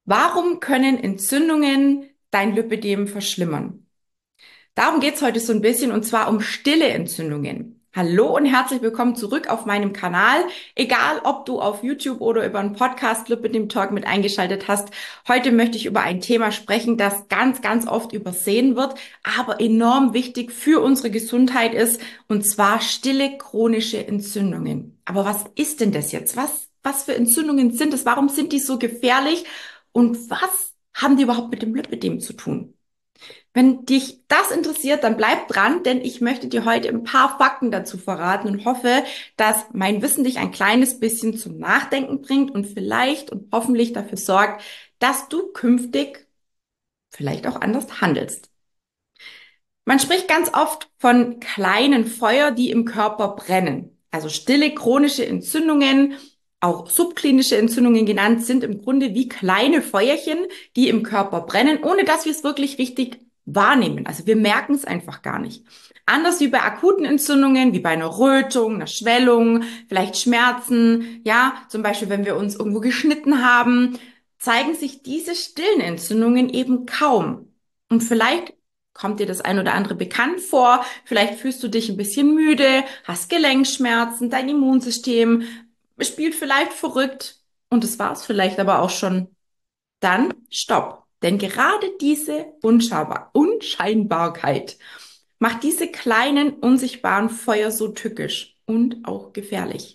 Warum können Entzündungen dein Lipödem verschlimmern? Darum geht's heute so ein bisschen und zwar um stille Entzündungen. Hallo und herzlich willkommen zurück auf meinem Kanal. Egal, ob du auf YouTube oder über einen Podcast Lipödem Talk mit eingeschaltet hast. Heute möchte ich über ein Thema sprechen, das ganz, ganz oft übersehen wird, aber enorm wichtig für unsere Gesundheit ist, und zwar stille chronische Entzündungen. Aber was ist denn das jetzt? Was für Entzündungen sind es? Warum sind die so gefährlich? Und was haben die überhaupt mit dem Lipödem zu tun? Wenn dich das interessiert, dann bleib dran, denn ich möchte dir heute ein paar Fakten dazu verraten und hoffe, dass mein Wissen dich ein kleines bisschen zum Nachdenken bringt und vielleicht und hoffentlich dafür sorgt, dass du künftig vielleicht auch anders handelst. Man spricht ganz oft von kleinen Feuer, die im Körper brennen. Also stille chronische Entzündungen, auch subklinische Entzündungen genannt, sind im Grunde wie kleine Feuerchen, die im Körper brennen, ohne dass wir es wirklich richtig wahrnehmen. Also wir merken es einfach gar nicht. Anders wie bei akuten Entzündungen, wie bei einer Rötung, einer Schwellung, vielleicht Schmerzen, ja, zum Beispiel wenn wir uns irgendwo geschnitten haben, zeigen sich diese stillen Entzündungen eben kaum. Und vielleicht kommt dir das ein oder andere bekannt vor? Vielleicht fühlst du dich ein bisschen müde, hast Gelenkschmerzen, dein Immunsystem spielt vielleicht verrückt und das war's vielleicht aber auch schon. Dann stopp. Denn gerade diese Unscheinbarkeit macht diese kleinen, unsichtbaren Feuer so tückisch und auch gefährlich.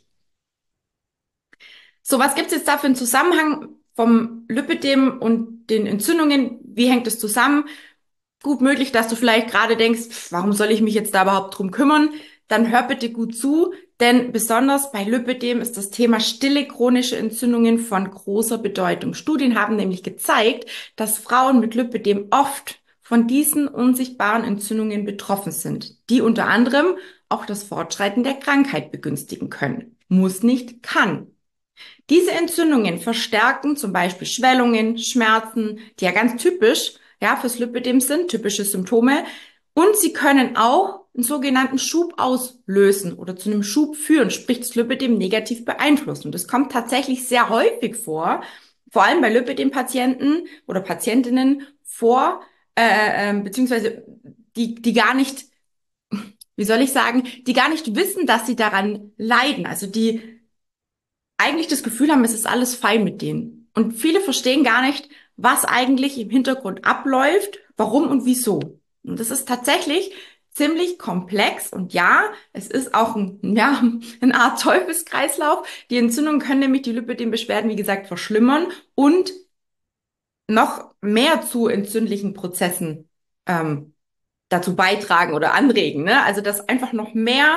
So, was gibt's jetzt da für einen Zusammenhang vom Lipödem und den Entzündungen? Wie hängt es zusammen? Gut möglich, dass du vielleicht gerade denkst, warum soll ich mich jetzt da überhaupt drum kümmern? Dann hör bitte gut zu, denn besonders bei Lipödem ist das Thema stille chronische Entzündungen von großer Bedeutung. Studien haben nämlich gezeigt, dass Frauen mit Lipödem oft von diesen unsichtbaren Entzündungen betroffen sind, die unter anderem auch das Fortschreiten der Krankheit begünstigen können. Muss nicht, kann. Diese Entzündungen verstärken zum Beispiel Schwellungen, Schmerzen, die ja ganz typisch, ja, fürs Lipödem sind, typische Symptome. Und sie können auch einen sogenannten Schub auslösen oder zu einem Schub führen, sprich das Lipödem negativ beeinflussen. Und das kommt tatsächlich sehr häufig vor allem bei Lipödem-Patienten oder Patientinnen vor, beziehungsweise die gar nicht, wie soll ich sagen, die gar nicht wissen, dass sie daran leiden. Also die eigentlich das Gefühl haben, es ist alles fein mit denen. Und viele verstehen gar nicht, was eigentlich im Hintergrund abläuft, warum und wieso. Und das ist tatsächlich ziemlich komplex. Und ja, es ist auch ja, eine Art Teufelskreislauf. Die Entzündungen können nämlich die Lipödem-Beschwerden, wie gesagt, verschlimmern und noch mehr zu entzündlichen Prozessen dazu beitragen oder anregen. Ne? Also dass einfach noch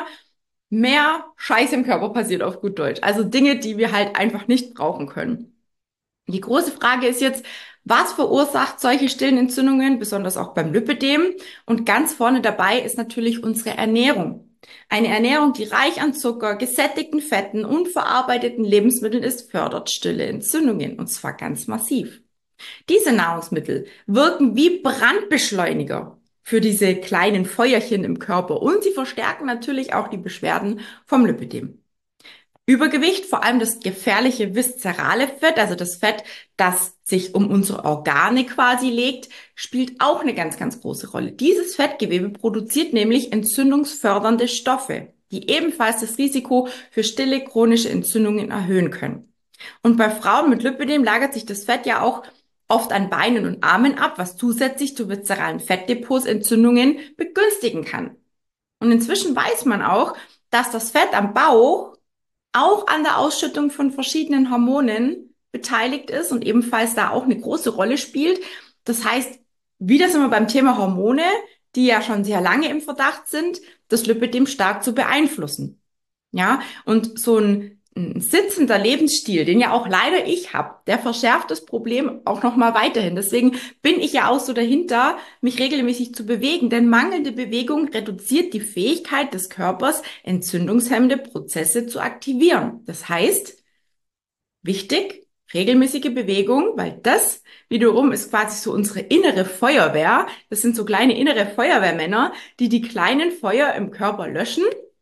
mehr Scheiß im Körper passiert auf gut Deutsch. Also Dinge, die wir halt einfach nicht brauchen können. Die große Frage ist jetzt, was verursacht solche stillen Entzündungen, besonders auch beim Lipödem? Und ganz vorne dabei ist natürlich unsere Ernährung. Eine Ernährung, die reich an Zucker, gesättigten Fetten und verarbeiteten Lebensmitteln ist, fördert stille Entzündungen, und zwar ganz massiv. Diese Nahrungsmittel wirken wie Brandbeschleuniger für diese kleinen Feuerchen im Körper und sie verstärken natürlich auch die Beschwerden vom Lipödem. Übergewicht, vor allem das gefährliche viszerale Fett, also das Fett, das sich um unsere Organe quasi legt, spielt auch eine ganz, ganz große Rolle. Dieses Fettgewebe produziert nämlich entzündungsfördernde Stoffe, die ebenfalls das Risiko für stille chronische Entzündungen erhöhen können. Und bei Frauen mit Lipödem lagert sich das Fett ja auch oft an Beinen und Armen ab, was zusätzlich zu viszeralen Fettdepots Entzündungen begünstigen kann. Und inzwischen weiß man auch, dass das Fett am Bauch auch an der Ausschüttung von verschiedenen Hormonen beteiligt ist und ebenfalls da auch eine große Rolle spielt. Das heißt, wieder sind wir beim Thema Hormone, die ja schon sehr lange im Verdacht sind, das Lipödem stark zu beeinflussen. Ja, und so ein sitzender Lebensstil, den ja auch leider ich habe, der verschärft das Problem auch noch mal weiterhin. Deswegen bin ich ja auch so dahinter, mich regelmäßig zu bewegen, denn mangelnde Bewegung reduziert die Fähigkeit des Körpers, entzündungshemmende Prozesse zu aktivieren. Das heißt, wichtig, regelmäßige Bewegung, weil das wiederum ist quasi so unsere innere Feuerwehr. Das sind so kleine innere Feuerwehrmänner, die die kleinen Feuer im Körper löschen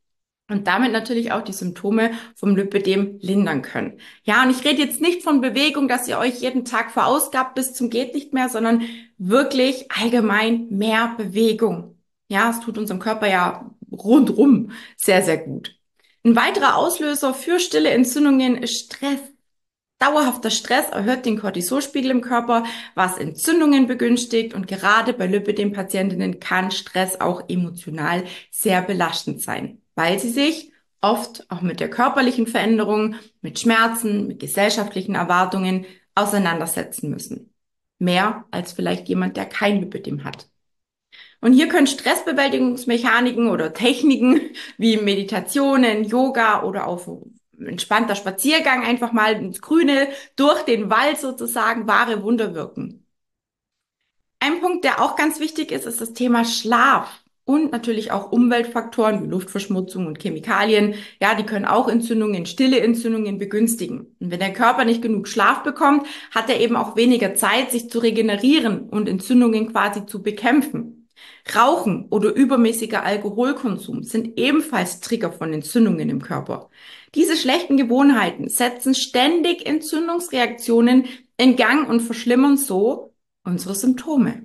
und damit natürlich auch die Symptome vom Lipödem lindern können. Ja, und ich rede jetzt nicht von Bewegung, dass ihr euch jeden Tag verausgabt bis zum geht nicht mehr, sondern wirklich allgemein mehr Bewegung. Ja, es tut unserem Körper ja rundrum sehr, sehr gut. Ein weiterer Auslöser für stille Entzündungen ist Stress. Dauerhafter Stress erhöht den Cortisolspiegel im Körper, was Entzündungen begünstigt, und gerade bei Lipödem-Patientinnen kann Stress auch emotional sehr belastend sein, weil sie sich oft auch mit der körperlichen Veränderung, mit Schmerzen, mit gesellschaftlichen Erwartungen auseinandersetzen müssen. Mehr als vielleicht jemand, der kein Lipödem hat. Und hier können Stressbewältigungsmechaniken oder Techniken wie Meditationen, Yoga oder auch entspannter Spaziergang einfach mal ins Grüne durch den Wald sozusagen wahre Wunder wirken. Ein Punkt, der auch ganz wichtig ist, ist das Thema Schlaf und natürlich auch Umweltfaktoren wie Luftverschmutzung und Chemikalien. Ja, die können auch Entzündungen, stille Entzündungen begünstigen. Und wenn der Körper nicht genug Schlaf bekommt, hat er eben auch weniger Zeit, sich zu regenerieren und Entzündungen quasi zu bekämpfen. Rauchen oder übermäßiger Alkoholkonsum sind ebenfalls Trigger von Entzündungen im Körper. Diese schlechten Gewohnheiten setzen ständig Entzündungsreaktionen in Gang und verschlimmern so unsere Symptome.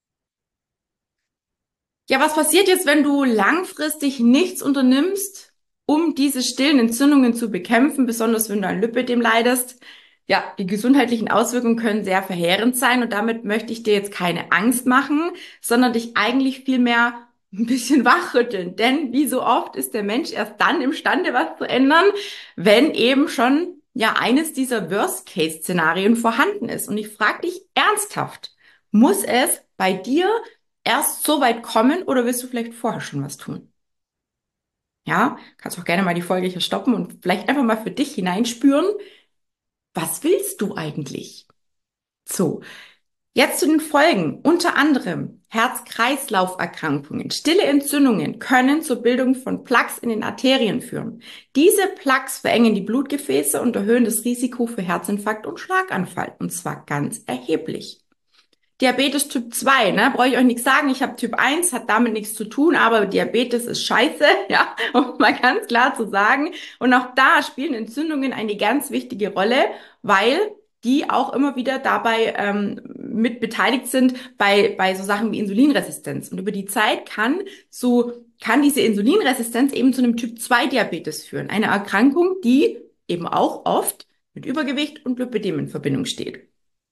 Ja, was passiert jetzt, wenn du langfristig nichts unternimmst, um diese stillen Entzündungen zu bekämpfen, besonders wenn du an Lipödem leidest? Ja, die gesundheitlichen Auswirkungen können sehr verheerend sein, und damit möchte ich dir jetzt keine Angst machen, sondern dich eigentlich vielmehr ein bisschen wachrütteln. Denn wie so oft ist der Mensch erst dann imstande, was zu ändern, wenn eben schon ja eines dieser Worst-Case-Szenarien vorhanden ist. Und ich frage dich ernsthaft, muss es bei dir erst so weit kommen oder willst du vielleicht vorher schon was tun? Ja, kannst auch gerne mal die Folge hier stoppen und vielleicht einfach mal für dich hineinspüren, was willst du eigentlich? So, jetzt zu den Folgen. Unter anderem Herz-Kreislauf-Erkrankungen, stille Entzündungen können zur Bildung von Plaques in den Arterien führen. Diese Plaques verengen die Blutgefäße und erhöhen das Risiko für Herzinfarkt und Schlaganfall, und zwar ganz erheblich. Diabetes Typ 2, ne, brauche ich euch nichts sagen. Ich habe Typ 1, hat damit nichts zu tun, aber Diabetes ist scheiße, ja, um mal ganz klar zu sagen. Und auch da spielen Entzündungen eine ganz wichtige Rolle, weil die auch immer wieder dabei mit beteiligt sind bei so Sachen wie Insulinresistenz. Und über die Zeit kann diese Insulinresistenz eben zu einem Typ 2 Diabetes führen. Eine Erkrankung, die eben auch oft mit Übergewicht und Lipödem in Verbindung steht.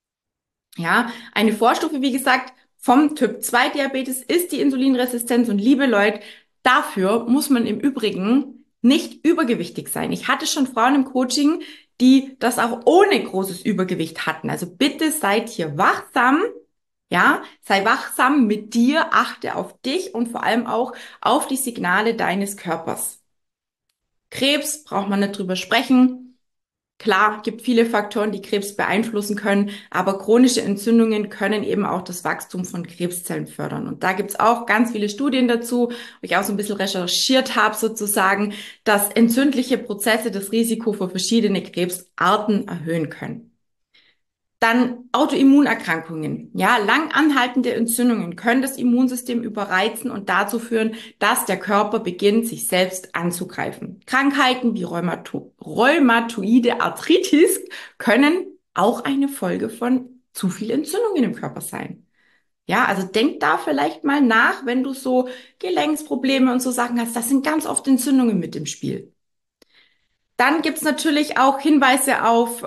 Ja, eine Vorstufe, wie gesagt, vom Typ 2 Diabetes ist die Insulinresistenz, und liebe Leute, dafür muss man im Übrigen nicht übergewichtig sein. Ich hatte schon Frauen im Coaching, die das auch ohne großes Übergewicht hatten. Also bitte seid hier wachsam. Ja, sei wachsam mit dir, achte auf dich und vor allem auch auf die Signale deines Körpers. Krebs, braucht man nicht drüber sprechen. Klar, gibt viele Faktoren, die Krebs beeinflussen können, aber chronische Entzündungen können eben auch das Wachstum von Krebszellen fördern. Und da gibt's auch ganz viele Studien dazu, wo ich auch so ein bisschen recherchiert habe sozusagen, dass entzündliche Prozesse das Risiko für verschiedene Krebsarten erhöhen können. Dann Autoimmunerkrankungen. Ja, lang anhaltende Entzündungen können das Immunsystem überreizen und dazu führen, dass der Körper beginnt, sich selbst anzugreifen. Krankheiten wie rheumatoide Arthritis können auch eine Folge von zu viel Entzündungen im Körper sein. Ja, also denk da vielleicht mal nach, wenn du so Gelenksprobleme und so Sachen hast. Das sind ganz oft Entzündungen mit im Spiel. Dann gibt's natürlich auch Hinweise auf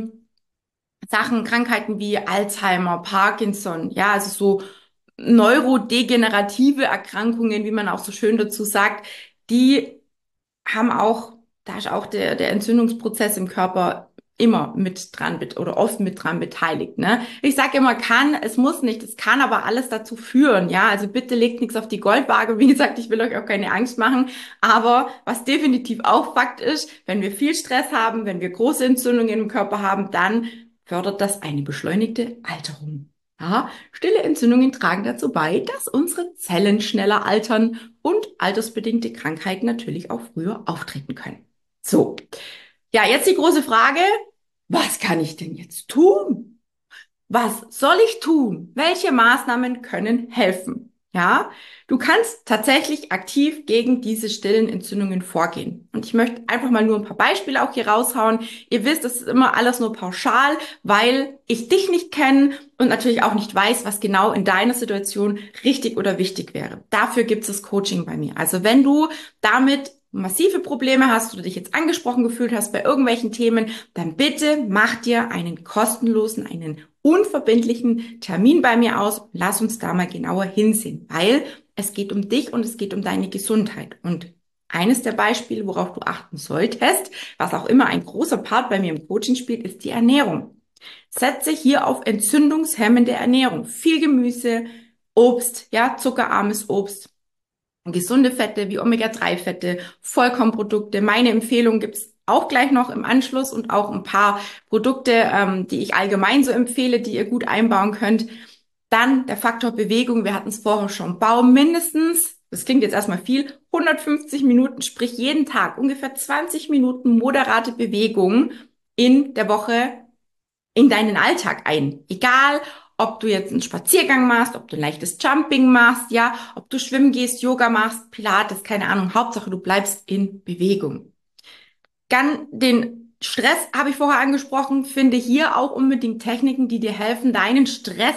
Sachen, Krankheiten wie Alzheimer, Parkinson, ja, also so neurodegenerative Erkrankungen, wie man auch so schön dazu sagt, die haben auch, da ist auch der Entzündungsprozess im Körper immer mit dran oder oft mit dran beteiligt, ne? Ich sage immer kann, es muss nicht, es kann aber alles dazu führen, ja? Also bitte legt nichts auf die Goldwaage. Wie gesagt, ich will euch auch keine Angst machen, aber was definitiv auch Fakt ist, wenn wir viel Stress haben, wenn wir große Entzündungen im Körper haben, dann fördert das eine beschleunigte Alterung. Ja, stille Entzündungen tragen dazu bei, dass unsere Zellen schneller altern und altersbedingte Krankheiten natürlich auch früher auftreten können. So, ja, jetzt die große Frage, was kann ich denn jetzt tun? Was soll ich tun? Welche Maßnahmen können helfen? Ja, du kannst tatsächlich aktiv gegen diese stillen Entzündungen vorgehen. Und ich möchte einfach mal nur ein paar Beispiele auch hier raushauen. Ihr wisst, das ist immer alles nur pauschal, weil ich dich nicht kenne und natürlich auch nicht weiß, was genau in deiner Situation richtig oder wichtig wäre. Dafür gibt es das Coaching bei mir. Also wenn du damit massive Probleme hast oder dich jetzt angesprochen gefühlt hast bei irgendwelchen Themen, dann bitte mach dir einen kostenlosen, einen unverbindlichen Termin bei mir aus. Lass uns da mal genauer hinsehen, weil es geht um dich und es geht um deine Gesundheit. Und eines der Beispiele, worauf du achten solltest, was auch immer ein großer Part bei mir im Coaching spielt, ist die Ernährung. Setze hier auf entzündungshemmende Ernährung. Viel Gemüse, Obst, ja, zuckerarmes Obst, gesunde Fette wie Omega-3-Fette, Vollkornprodukte. Meine Empfehlung gibt's auch gleich noch im Anschluss und auch ein paar Produkte, die ich allgemein so empfehle, die ihr gut einbauen könnt. Dann der Faktor Bewegung. Wir hatten es vorher schon. Bau mindestens, das klingt jetzt erstmal viel, 150 Minuten, sprich jeden Tag ungefähr 20 Minuten moderate Bewegung in der Woche in deinen Alltag ein. Egal, ob du jetzt einen Spaziergang machst, ob du ein leichtes Jumping machst, ja, ob du schwimmen gehst, Yoga machst, Pilates, keine Ahnung. Hauptsache, du bleibst in Bewegung. Dann den Stress habe ich vorher angesprochen. Finde hier auch unbedingt Techniken, die dir helfen, deinen Stress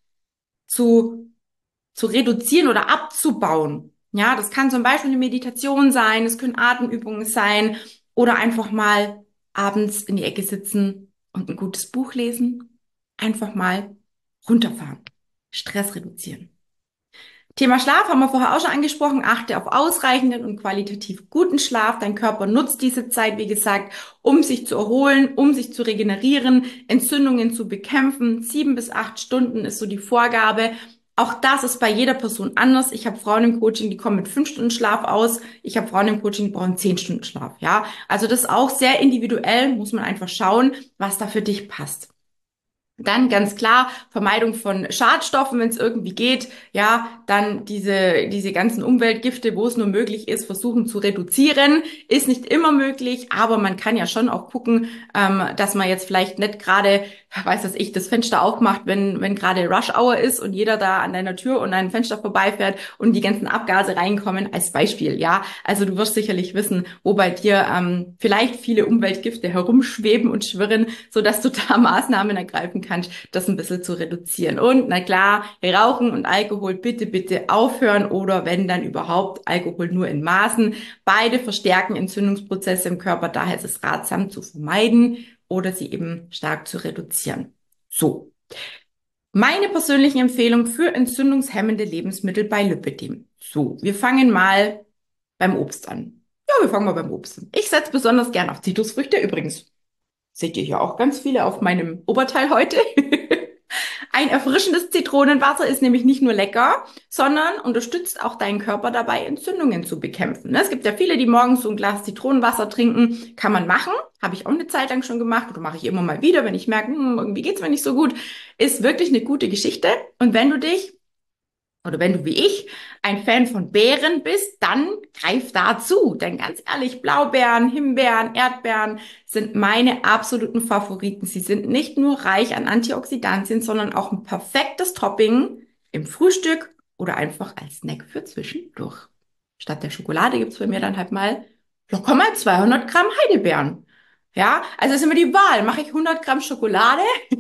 zu, zu reduzieren oder abzubauen. Ja, das kann zum Beispiel eine Meditation sein, es können Atemübungen sein oder einfach mal abends in die Ecke sitzen und ein gutes Buch lesen. Einfach mal runterfahren. Stress reduzieren. Thema Schlaf haben wir vorher auch schon angesprochen. Achte auf ausreichenden und qualitativ guten Schlaf. Dein Körper nutzt diese Zeit, wie gesagt, um sich zu erholen, um sich zu regenerieren, Entzündungen zu bekämpfen. 7 bis 8 Stunden ist so die Vorgabe. Auch das ist bei jeder Person anders. Ich habe Frauen im Coaching, die kommen mit 5 Stunden Schlaf aus. Ich habe Frauen im Coaching, die brauchen 10 Stunden Schlaf. Ja, also das ist auch sehr individuell. Muss man einfach schauen, was da für dich passt. Dann ganz klar Vermeidung von Schadstoffen, wenn es irgendwie geht. Ja, dann diese ganzen Umweltgifte, wo es nur möglich ist, versuchen zu reduzieren. Ist nicht immer möglich, aber man kann ja schon auch gucken, dass man jetzt vielleicht nicht gerade, weiß was ich, das Fenster aufmacht, wenn gerade Rush Hour ist und jeder da an deiner Tür und an ein Fenster vorbeifährt und die ganzen Abgase reinkommen, als Beispiel. Ja, also du wirst sicherlich wissen, wo bei dir vielleicht viele Umweltgifte herumschweben und schwirren, so dass du da Maßnahmen ergreifen kannst, das ein bisschen zu reduzieren. Und na klar, Rauchen und Alkohol bitte, bitte aufhören oder wenn dann überhaupt Alkohol nur in Maßen. Beide verstärken Entzündungsprozesse im Körper, daher ist es ratsam zu vermeiden oder sie eben stark zu reduzieren. So. Meine persönlichen Empfehlungen für entzündungshemmende Lebensmittel bei Lipödem. So, wir fangen mal beim Obst an. Ja, wir fangen mal beim Obst an. Ich setze besonders gern auf Zitrusfrüchte. Übrigens, seht ihr hier auch ganz viele auf meinem Oberteil heute. Ein erfrischendes Zitronenwasser ist nämlich nicht nur lecker, sondern unterstützt auch deinen Körper dabei, Entzündungen zu bekämpfen. Ne? Es gibt ja viele, die morgens so ein Glas Zitronenwasser trinken. Kann man machen. Habe ich auch eine Zeit lang schon gemacht oder mache ich immer mal wieder, wenn ich merke, irgendwie geht's mir nicht so gut. Ist wirklich eine gute Geschichte. Und wenn du dich oder wenn du wie ich ein Fan von Beeren bist, dann greif dazu. Denn ganz ehrlich, Blaubeeren, Himbeeren, Erdbeeren sind meine absoluten Favoriten. Sie sind nicht nur reich an Antioxidantien, sondern auch ein perfektes Topping im Frühstück oder einfach als Snack für zwischendurch. Statt der Schokolade gibt's bei mir dann halt mal locker mal 200 Gramm Heidelbeeren. Ja, also ist immer die Wahl. Mache ich 100 Gramm Schokolade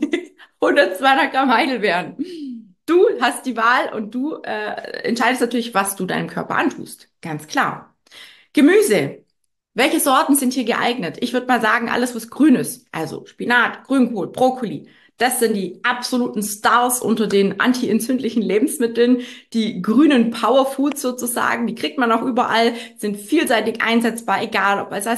oder 200 Gramm Heidelbeeren? Du hast die Wahl und du entscheidest natürlich, was du deinem Körper antust. Ganz klar. Gemüse. Welche Sorten sind hier geeignet? Ich würde mal sagen, alles, was grün ist. Also Spinat, Grünkohl, Brokkoli. Das sind die absoluten Stars unter den anti-entzündlichen Lebensmitteln. Die grünen Powerfoods sozusagen, die kriegt man auch überall, sind vielseitig einsetzbar, egal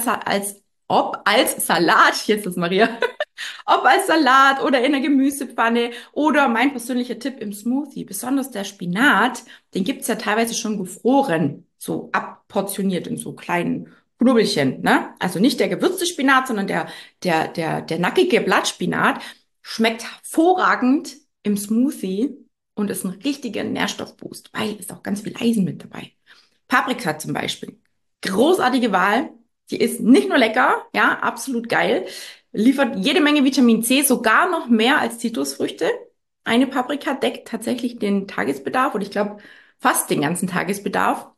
ob als Salat, jetzt ist Maria, ob als Salat oder in der Gemüsepfanne oder mein persönlicher Tipp im Smoothie. Besonders der Spinat, den gibt's ja teilweise schon gefroren, so abportioniert in so kleinen Knubbelchen, ne? Also nicht der gewürzte Spinat, sondern der nackige Blattspinat schmeckt hervorragend im Smoothie und ist ein richtiger Nährstoffboost, weil ist auch ganz viel Eisen mit dabei. Paprika zum Beispiel. Großartige Wahl. Die ist nicht nur lecker, ja, absolut geil, liefert jede Menge Vitamin C, sogar noch mehr als Zitrusfrüchte. Eine Paprika deckt tatsächlich den Tagesbedarf und ich glaube fast den ganzen Tagesbedarf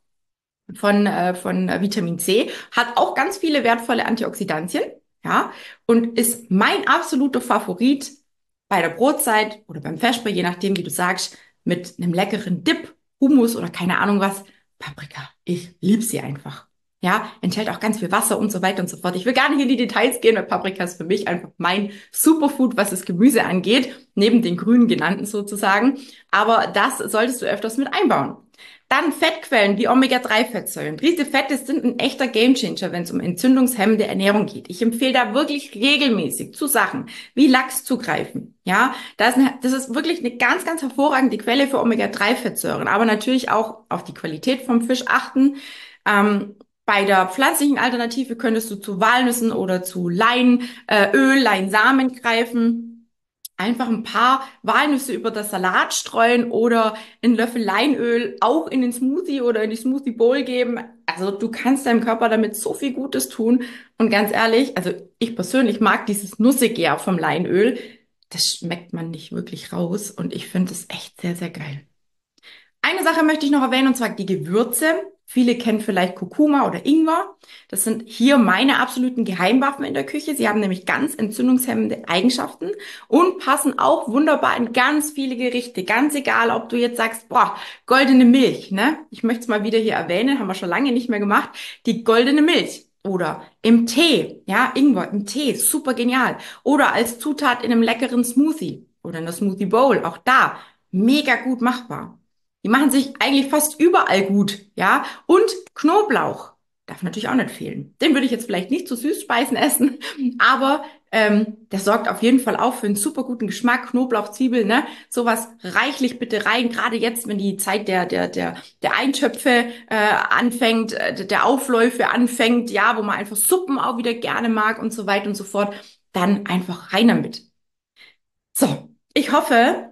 von Vitamin C, hat auch ganz viele wertvolle Antioxidantien, ja, und ist mein absoluter Favorit bei der Brotzeit oder beim Vesper, je nachdem, wie du sagst, mit einem leckeren Dip, Hummus oder keine Ahnung was. Paprika, ich liebe sie einfach. Ja, enthält auch ganz viel Wasser und so weiter und so fort. Ich will gar nicht in die Details gehen, weil Paprika ist für mich einfach mein Superfood, was das Gemüse angeht, neben den grünen genannten sozusagen. Aber das solltest du öfters mit einbauen. Dann Fettquellen wie Omega-3-Fettsäuren. Diese Fette sind ein echter Gamechanger, wenn es um entzündungshemmende Ernährung geht. Ich empfehle da wirklich regelmäßig zu Sachen wie Lachs zugreifen. Ja, das ist wirklich eine ganz, ganz hervorragende Quelle für Omega-3-Fettsäuren. Aber natürlich auch auf die Qualität vom Fisch achten. Bei der pflanzlichen Alternative könntest du zu Walnüssen oder zu Leinöl, Leinsamen greifen. Einfach ein paar Walnüsse über das Salat streuen oder einen Löffel Leinöl auch in den Smoothie oder in die Smoothie Bowl geben. Also du kannst deinem Körper damit so viel Gutes tun. Und ganz ehrlich, also ich persönlich mag dieses Nussige vom Leinöl. Das schmeckt man nicht wirklich raus und ich finde es echt sehr, sehr geil. Eine Sache möchte ich noch erwähnen, und zwar die Gewürze. Viele kennen vielleicht Kurkuma oder Ingwer. Das sind hier meine absoluten Geheimwaffen in der Küche. Sie haben nämlich ganz entzündungshemmende Eigenschaften und passen auch wunderbar in ganz viele Gerichte. Ganz egal, ob du jetzt sagst, boah, goldene Milch, ne? Ich möchte es mal wieder hier erwähnen, haben wir schon lange nicht mehr gemacht. Die goldene Milch. Oder im Tee, ja, Ingwer im Tee, super genial. Oder als Zutat in einem leckeren Smoothie oder in der Smoothie Bowl, auch da mega gut machbar. Die machen sich eigentlich fast überall gut, ja. Und Knoblauch darf natürlich auch nicht fehlen. Den würde ich jetzt vielleicht nicht zu Süßspeisen essen, aber der sorgt auf jeden Fall auch für einen super guten Geschmack. Knoblauch, Zwiebel, ne? Sowas reichlich bitte rein. Gerade jetzt, wenn die Zeit der Eintöpfe anfängt, der Aufläufe anfängt, ja, wo man einfach Suppen auch wieder gerne mag und so weiter und so fort, dann einfach rein damit. So, ich hoffe,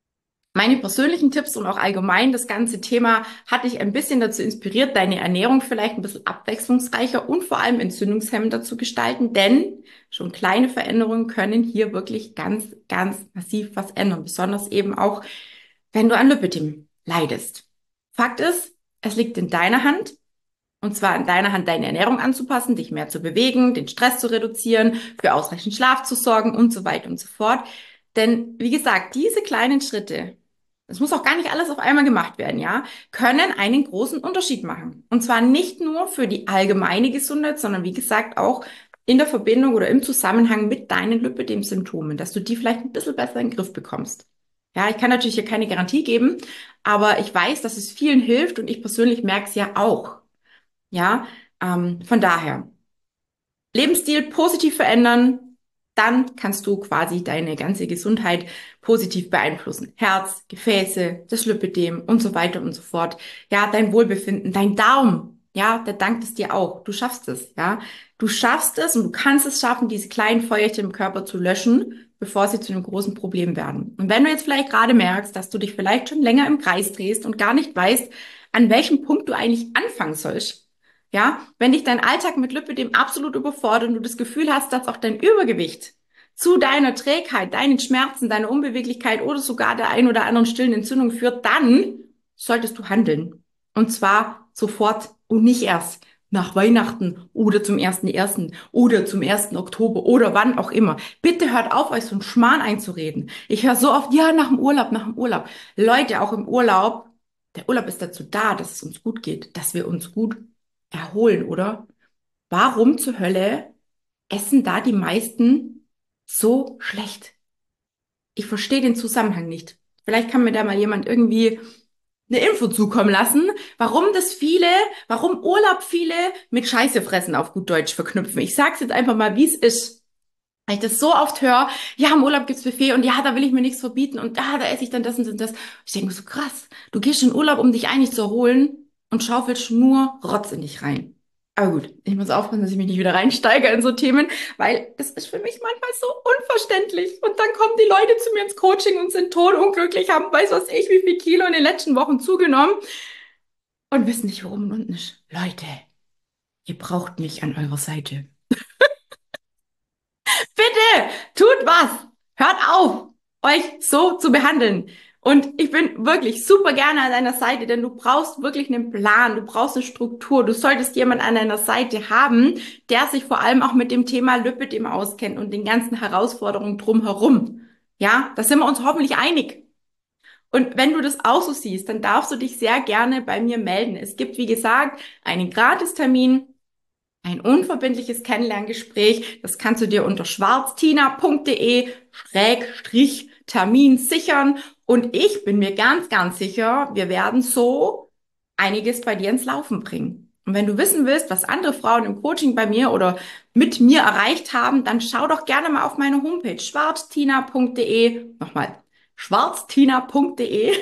meine persönlichen Tipps und auch allgemein das ganze Thema hat dich ein bisschen dazu inspiriert, deine Ernährung vielleicht ein bisschen abwechslungsreicher und vor allem entzündungshemmender zu gestalten, denn schon kleine Veränderungen können hier wirklich ganz, ganz massiv was ändern, besonders eben auch, wenn du an Lipödem leidest. Fakt ist, es liegt in deiner Hand, und zwar in deiner Hand, deine Ernährung anzupassen, dich mehr zu bewegen, den Stress zu reduzieren, für ausreichend Schlaf zu sorgen und so weiter und so fort. Denn wie gesagt, diese kleinen Schritte, es muss auch gar nicht alles auf einmal gemacht werden, ja, können einen großen Unterschied machen. Und zwar nicht nur für die allgemeine Gesundheit, sondern wie gesagt auch in der Verbindung oder im Zusammenhang mit deinen Lipödem-Symptomen, dass du die vielleicht ein bisschen besser in den Griff bekommst. Ja, ich kann natürlich hier keine Garantie geben, aber ich weiß, dass es vielen hilft und ich persönlich merke es ja auch. Ja, von daher. Lebensstil positiv verändern, dann kannst du quasi deine ganze Gesundheit positiv beeinflussen. Herz, Gefäße, das Lipödem und so weiter und so fort. Ja, dein Wohlbefinden, dein Darm, ja, der dankt es dir auch. Du schaffst es, ja. Du schaffst es und du kannst es schaffen, diese kleinen Feuerchen im Körper zu löschen, bevor sie zu einem großen Problem werden. Und wenn du jetzt vielleicht gerade merkst, dass du dich vielleicht schon länger im Kreis drehst und gar nicht weißt, an welchem Punkt du eigentlich anfangen sollst, ja, wenn dich dein Alltag mit Lipödem absolut überfordert und du das Gefühl hast, dass auch dein Übergewicht zu deiner Trägheit, deinen Schmerzen, deiner Unbeweglichkeit oder sogar der ein oder anderen stillen Entzündung führt, dann solltest du handeln. Und zwar sofort und nicht erst nach Weihnachten oder zum 1.1. oder zum 1. Oktober oder wann auch immer. Bitte hört auf, euch so einen Schmarrn einzureden. Ich höre so oft, ja, nach dem Urlaub, nach dem Urlaub. Leute, auch im Urlaub, der Urlaub ist dazu da, dass es uns gut geht, dass wir uns gut erholen, oder? Warum zur Hölle essen da die meisten so schlecht? Ich verstehe den Zusammenhang nicht. Vielleicht kann mir da mal jemand irgendwie eine Info zukommen lassen, warum Urlaub viele mit Scheiße fressen auf gut Deutsch verknüpfen. Ich sag's jetzt einfach mal, wie es ist. Weil ich das so oft höre, ja, im Urlaub gibt's Buffet und ja, da will ich mir nichts verbieten und da esse ich dann das und das. Ich denke mir so, krass, du gehst in Urlaub, um dich eigentlich zu erholen und schaufelst nur Rotz in dich rein. Aber gut, ich muss aufpassen, dass ich mich nicht wieder reinsteige in so Themen, weil das ist für mich manchmal so unverständlich. Und dann kommen die Leute zu mir ins Coaching und sind todunglücklich, haben weiß was ich, wie viel Kilo in den letzten Wochen zugenommen und wissen nicht, wo oben und unten ist. Leute, ihr braucht mich an eurer Seite. Bitte, tut was. Hört auf, euch so zu behandeln. Und ich bin wirklich super gerne an deiner Seite, denn du brauchst wirklich einen Plan, du brauchst eine Struktur, du solltest jemanden an deiner Seite haben, der sich vor allem auch mit dem Thema Lipödem auskennt und den ganzen Herausforderungen drumherum. Ja, da sind wir uns hoffentlich einig. Und wenn du das auch so siehst, dann darfst du dich sehr gerne bei mir melden. Es gibt, wie gesagt, einen Gratistermin, ein unverbindliches Kennenlerngespräch. Das kannst du dir unter schwarztina.de/Termin sichern. Und ich bin mir ganz, ganz sicher, wir werden so einiges bei dir ins Laufen bringen. Und wenn du wissen willst, was andere Frauen im Coaching bei mir oder mit mir erreicht haben, dann schau doch gerne mal auf meine Homepage schwarztina.de. Nochmal, schwarztina.de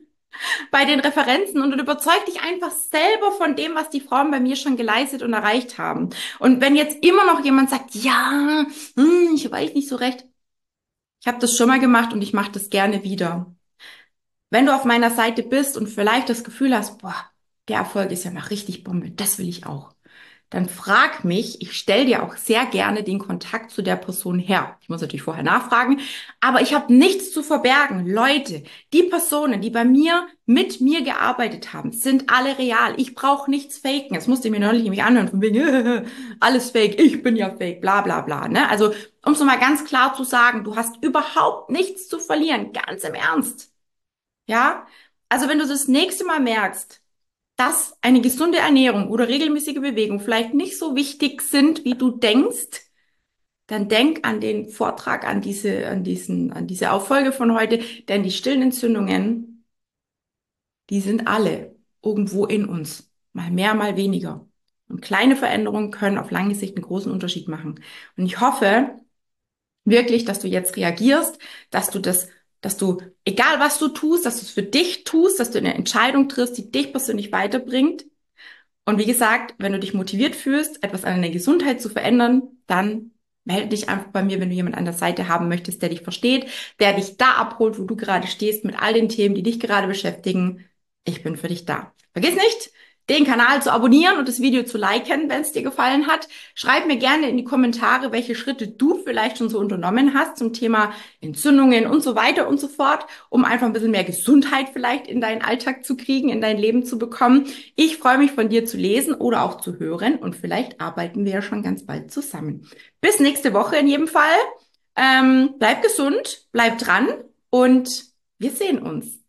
bei den Referenzen und überzeug dich einfach selber von dem, was die Frauen bei mir schon geleistet und erreicht haben. Und wenn jetzt immer noch jemand sagt, ja, ich weiß nicht so recht, ich habe das schon mal gemacht und ich mache das gerne wieder. Wenn du auf meiner Seite bist und vielleicht das Gefühl hast, boah, der Erfolg ist ja mal richtig Bombe, das will ich auch, dann frag mich. Ich stelle dir auch sehr gerne den Kontakt zu der Person her. Ich muss natürlich vorher nachfragen, aber ich habe nichts zu verbergen. Leute, die Personen, die bei mir mit mir gearbeitet haben, sind alle real. Ich brauche nichts faken. Das musste ich mir neulich nämlich anhören, von wegen, alles fake, ich bin ja fake, bla bla bla. Ne? Also, um es nochmal ganz klar zu sagen, du hast überhaupt nichts zu verlieren, ganz im Ernst. Ja? Also, wenn du das nächste Mal merkst, dass eine gesunde Ernährung oder regelmäßige Bewegung vielleicht nicht so wichtig sind, wie du denkst, dann denk an den Vortrag, an diese Auffolge von heute, denn die stillen Entzündungen, die sind alle irgendwo in uns. Mal mehr, mal weniger. Und kleine Veränderungen können auf lange Sicht einen großen Unterschied machen. Und ich hoffe wirklich, dass du jetzt reagierst, dass du, egal was du tust, dass du es für dich tust, dass du eine Entscheidung triffst, die dich persönlich weiterbringt. Und wie gesagt, wenn du dich motiviert fühlst, etwas an deiner Gesundheit zu verändern, dann melde dich einfach bei mir, wenn du jemanden an der Seite haben möchtest, der dich versteht, der dich da abholt, wo du gerade stehst, mit all den Themen, die dich gerade beschäftigen. Ich bin für dich da. Vergiss nicht, den Kanal zu abonnieren und das Video zu liken, wenn es dir gefallen hat. Schreib mir gerne in die Kommentare, welche Schritte du vielleicht schon so unternommen hast zum Thema Entzündungen und so weiter und so fort, um einfach ein bisschen mehr Gesundheit vielleicht in deinen Alltag zu kriegen, in dein Leben zu bekommen. Ich freue mich von dir zu lesen oder auch zu hören und vielleicht arbeiten wir ja schon ganz bald zusammen. Bis nächste Woche in jedem Fall. Bleib gesund, bleib dran und wir sehen uns.